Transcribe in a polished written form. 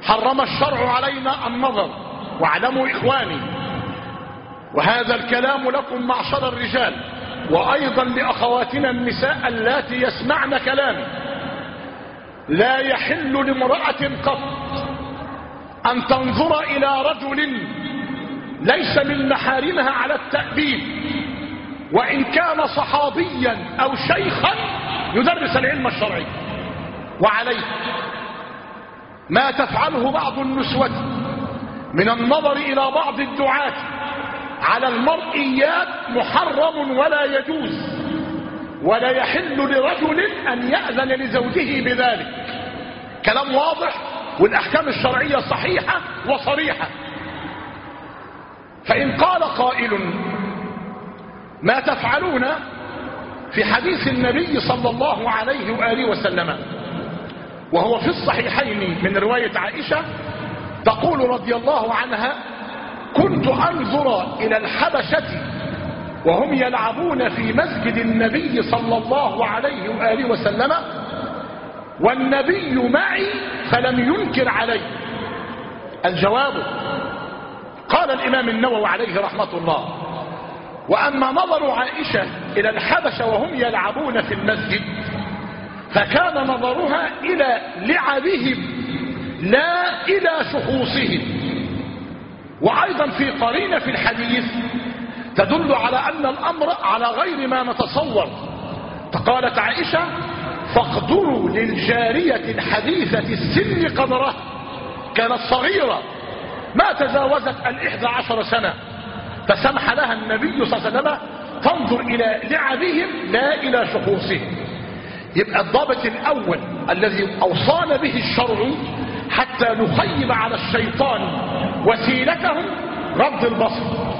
حرم الشرع علينا النظر. واعلموا إخواني، وهذا الكلام لكم معشر الرجال وأيضا لأخواتنا النساء اللاتي يسمعن كلامي، لا يحل لامرأة قط أن تنظر إلى رجل ليس من محارمها على التأبيد، وإن كان صحابيا أو شيخا يدرس العلم الشرعي. وعليه ما تفعله بعض النسوة من النظر إلى بعض الدعاة على المرئيات محرم ولا يجوز، ولا يحل لرجل أن يأذن لزوجه بذلك. كلام واضح، والأحكام الشرعية صحيحة وصريحة. فإن قال قائل ما تفعلون في حديث النبي صلى الله عليه وآله وسلم وهو في الصحيحين من رواية عائشة تقول رضي الله عنها: كنت أنظر إلى الحبشة وهم يلعبون في مسجد النبي صلى الله عليه وآله وسلم والنبي معي فلم ينكر علي. الجواب: قال الإمام النووي عليه رحمة الله: وأما نظر عائشة إلى الحبشة وهم يلعبون في المسجد فكان نظرها إلى لعبهم لا إلى شخوصهم. وأيضا في قرينة في الحديث تدل على أن الأمر على غير ما نتصور. فقالت عائشة: فاقدروا للجارية الحديثة السن قدرها، كانت صغيرة ما تجاوزت 11 سنة، فسمح لها النبي صلى الله عليه وسلم تنظر إلى لعبهم لا إلى شخوصهم. يبقى الضابط الأول الذي أوصانا به الشرع حتى نخيب على الشيطان وسيلته رد البصر.